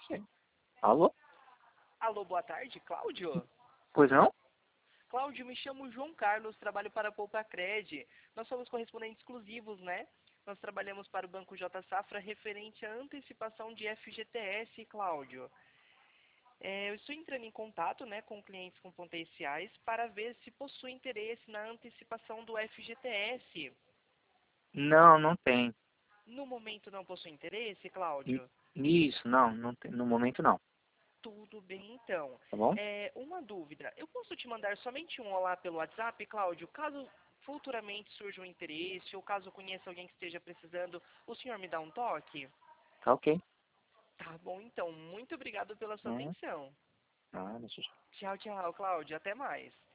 Sim. Alô? Alô, boa tarde, Cláudio? Pois não? Cláudio, me chamo João Carlos, trabalho para a Poupa-Cred. Nós somos correspondentes exclusivos, né? Nós trabalhamos para o Banco J Safra referente à antecipação de FGTS, Cláudio. Eu estou entrando em contato, né, com clientes com potenciais para ver se possui interesse na antecipação do FGTS. Não, não tem. No momento não possui interesse, N- Cláudio? Isso, não, não tem. No momento não. Tudo bem, então. Tá bom? Uma dúvida. Eu posso te mandar somente um olá pelo WhatsApp, Cláudio? Caso futuramente surja um interesse ou caso conheça alguém que esteja precisando, o senhor me dá um toque? Tá ok. Tá bom, então. Muito obrigado pela sua Hum, atenção. nada, tchau, tchau. Tchau, tchau, Cláudio. Até mais.